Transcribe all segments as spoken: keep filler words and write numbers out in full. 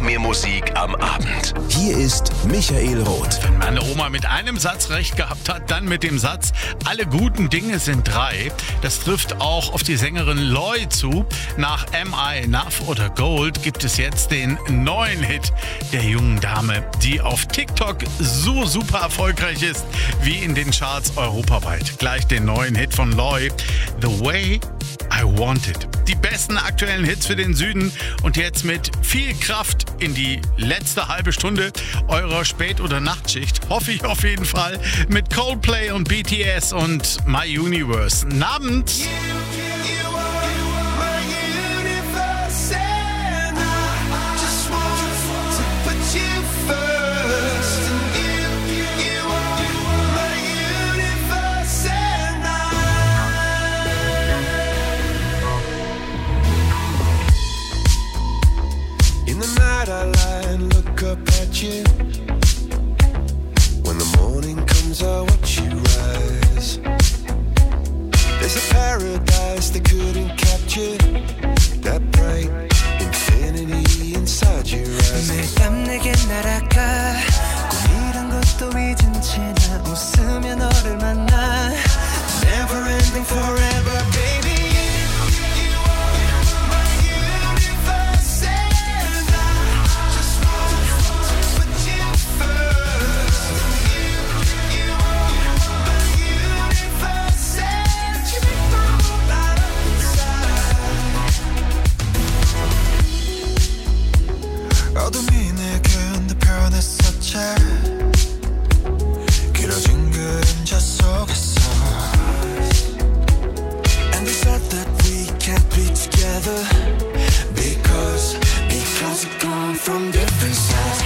mehr Musik am Abend. Hier ist Michael Roth. Wenn meine Oma mit einem Satz recht gehabt hat, dann mit dem Satz, alle guten Dinge sind drei. Das trifft auch auf die Sängerin Loy zu. Nach Am I Enough oder Gold gibt es jetzt den neuen Hit der jungen Dame, die auf TikTok so super erfolgreich ist wie in den Charts europaweit. Gleich den neuen Hit von Loy, The Way I Want It. Die besten aktuellen Hits für den Süden und jetzt mit viel Kraft in die letzte halbe Stunde eurer Spät- oder Nachtschicht. Hoffe ich auf jeden Fall mit Coldplay und B T S und My Universe. Guten Abend! I lie and look up at you. When the morning comes, I watch you rise. There's a paradise they couldn't capture. That bright infinity inside your eyes. 매일 밤 내게 날아가. 꿈이란 것도 잊은 채 나 웃으며 너를 만나. Never ending forever, baby. 어둠이 내게 변했었지 길어진 그림자 속에서 And they said that we can't be together Because, because we've gone from different sides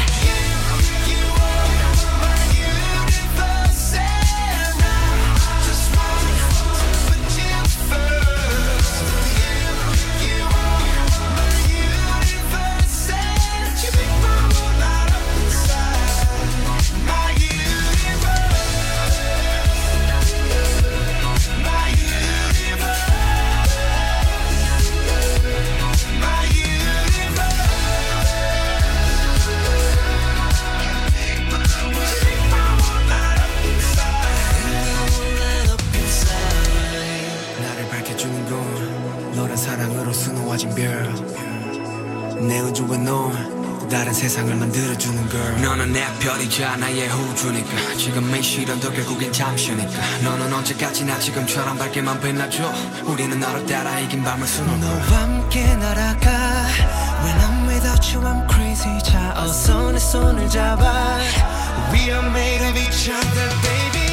사랑으로 수놓아진 별 내 우주와 너 다른 세상을 만들어주는 girl 너는 내 별이자 나의 우주니까 지금의 시련도 결국엔 잠시니까 너는 언제까지나 지금처럼 밝게만 빛나줘 우리는 너를 따라 이긴 밤을 수놓아 너와 함께 날아가 When I'm without you I'm crazy 자 어서 내 손을 잡아 We are made of each other baby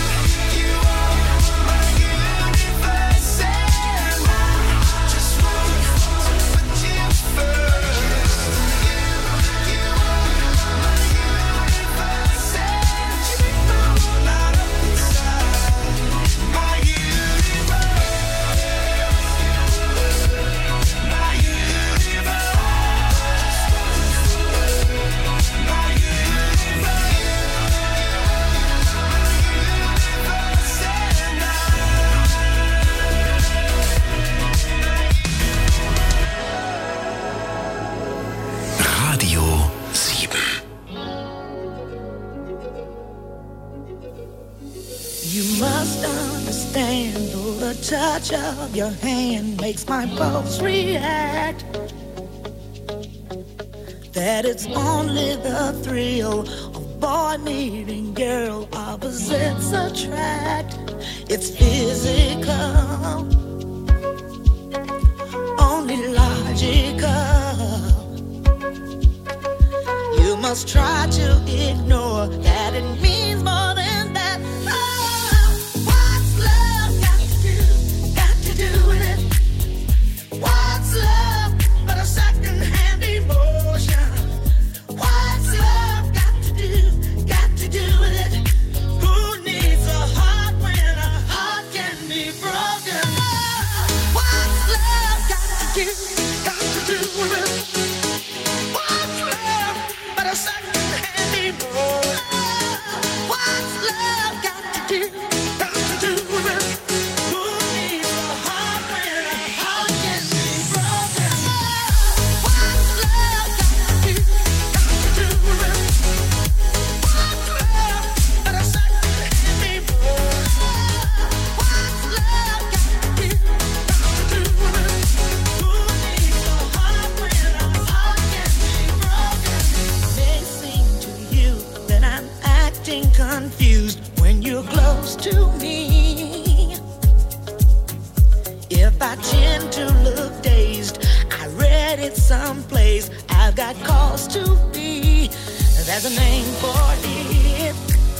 Touch of your hand makes my pulse react. That it's only the thrill of boy meeting girl, opposites attract. It's physical, only logical. You must try to ignore that it means more than that. What's love but a second-hand emotion? What's love got to do, got to do with it? Who needs a heart when a heart can be broken? What's love got to do, got to do with it? What's love but a second-hand emotion? acting confused when you're close to me. If I tend to look dazed, I read it someplace. I've got cause to be. There's a name for it.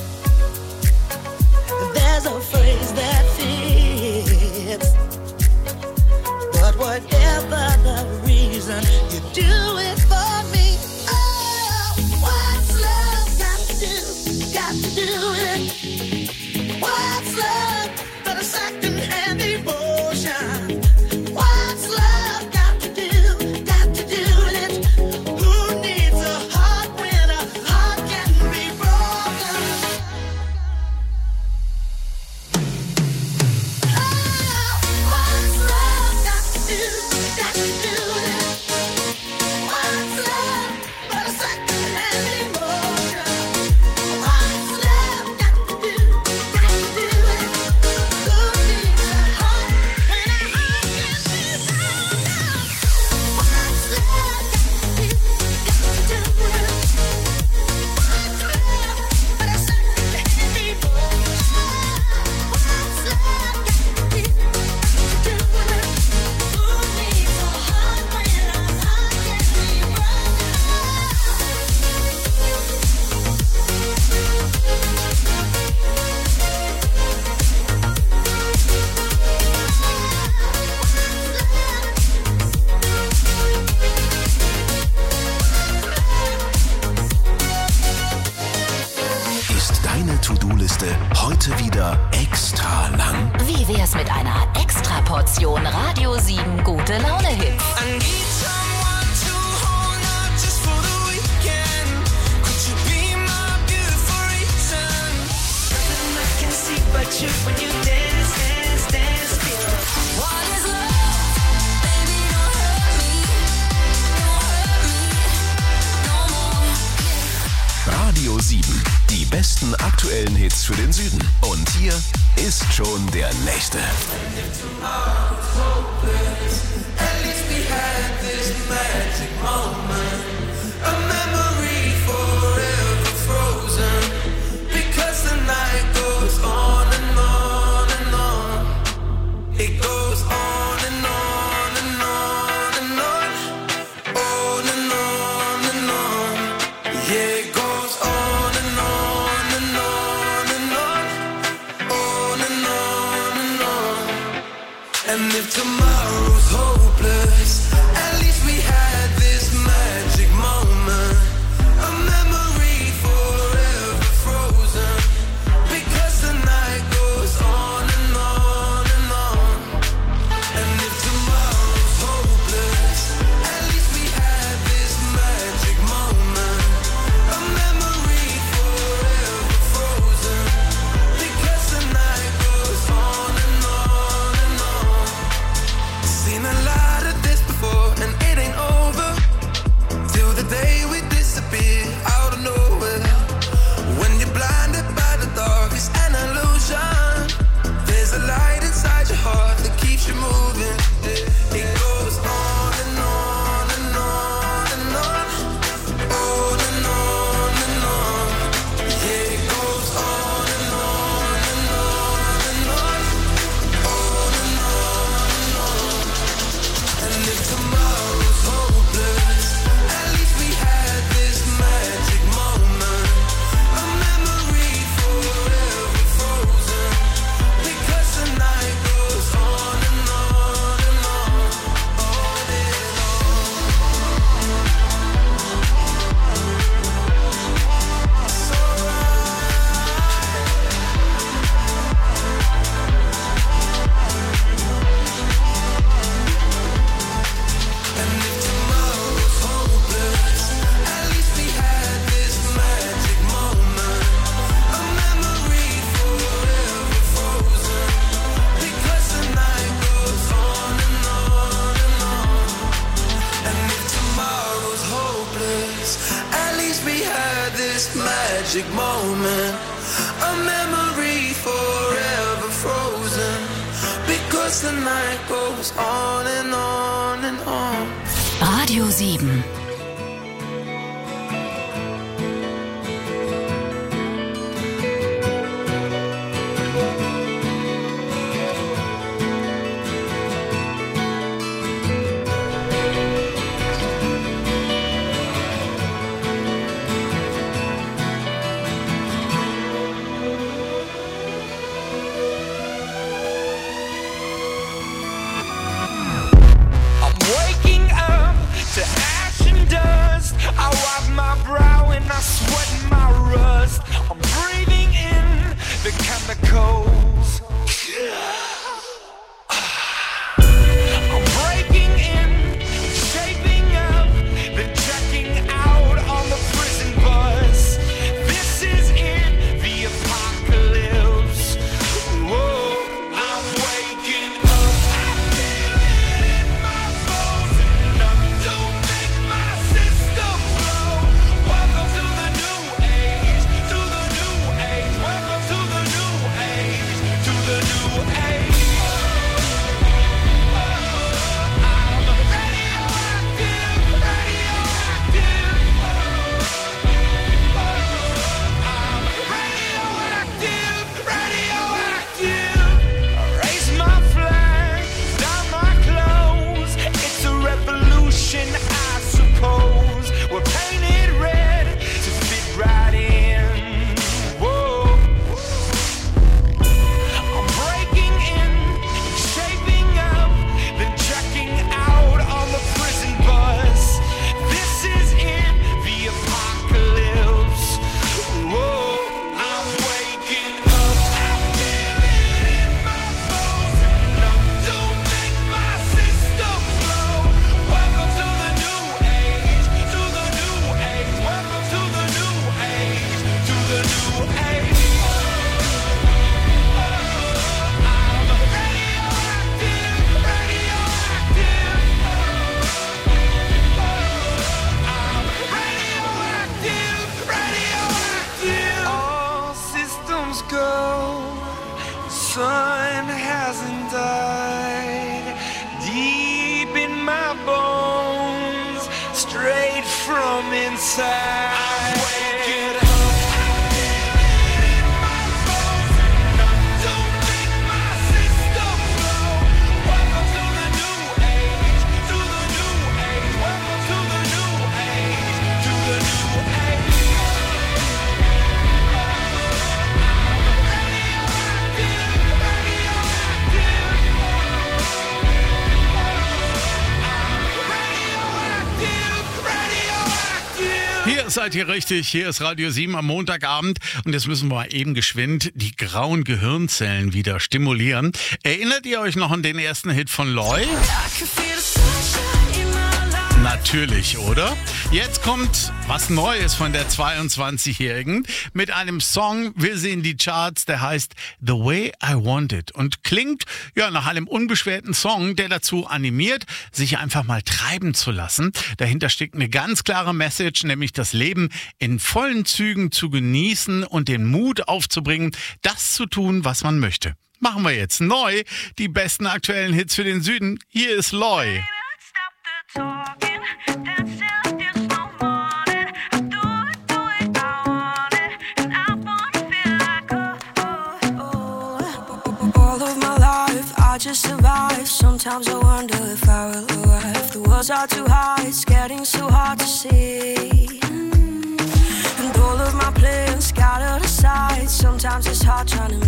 There's a phrase that fits. But whatever the reason, you do it for me. Oh, what's love got to do? Got to do it. What's love but a second-hand emotion? What's love got to do? Got to do it. Who needs a heart when a heart can be broken? Oh, what's love got to do? Got to do it. What's love but a second-hand emotion? What's love got to do? Got to do it. Who needs a heart when a heart can be broken? What's love got to do? Got to do it. What's love but a second-hand emotion? What's love got to do? Got to do it. Who needs a heart when a heart can be broken? Ist deine To-Do-Liste heute wieder extra lang? Wie wär's mit einer Extraportion Radio sieben gute Laune-Hits? I need someone to hold up just for the weekend. Could you be my beautiful reason? Nothing I can see but you when you dance, dance, dance. Feel what is love? Baby, don't hurt me. Don't hurt me no more. Radio sieben. Die besten aktuellen Hits für den Süden. Und hier ist schon der nächste. At least we had this magic moment, a memory forever frozen. Because the night goes on and on and on. It goes on and on and on and on. On and on and on. Yeah, it goes on and on and on and on. On and on and on. And if tomorrow's hopeless, at least we had this magic moment, a memory forever frozen. Because the night goes on and on and on. And if tomorrow's hopeless, at least we had this magic moment, a memory forever frozen. Because the night goes on and on and on. Seen a lot of this before, and it ain't over till the day we disappear out of nowhere. When you're blinded by the dark, it's an illusion. There's a light inside your heart that keeps you moving. It goes on and on and on and on. On and on and on. Yeah, it goes on and on and on and on. On and on and on. And if tomorrow's hopeless, at least we had this magic moment, a memory forever frozen. Because the night goes on and on and on, on and on. It's And if tomorrow's hopeless, at least we had this magic moment, a memory forever frozen. Because the night goes on and on and on. And if tomorrow's hopeless, at least we had this magic moment, a memory forever frozen. Because the night goes on and on and on. Radio sieben. sun hasn't died deep in my bones, straight from inside. I'm waking up. Hier seid ihr richtig, hier ist Radio sieben am Montagabend und jetzt müssen wir eben geschwind die grauen Gehirnzellen wieder stimulieren. Erinnert ihr euch noch an den ersten Hit von Loy? Natürlich, oder? Jetzt kommt was Neues von der zweiundzwanzigjährigen mit einem Song, will sie in die Charts, der heißt The Way I Want It und klingt ja nach einem unbeschwerten Song, der dazu animiert, sich einfach mal treiben zu lassen. Dahinter steckt eine ganz klare Message, nämlich das Leben in vollen Zügen zu genießen und den Mut aufzubringen, das zu tun, was man möchte. Machen wir jetzt neu die besten aktuellen Hits für den Süden. Hier ist Loy. I just survive. Sometimes I wonder if I will arrive. The world's are too high, it's getting so hard to see. And all of my plans scattered aside. Sometimes it's hard trying to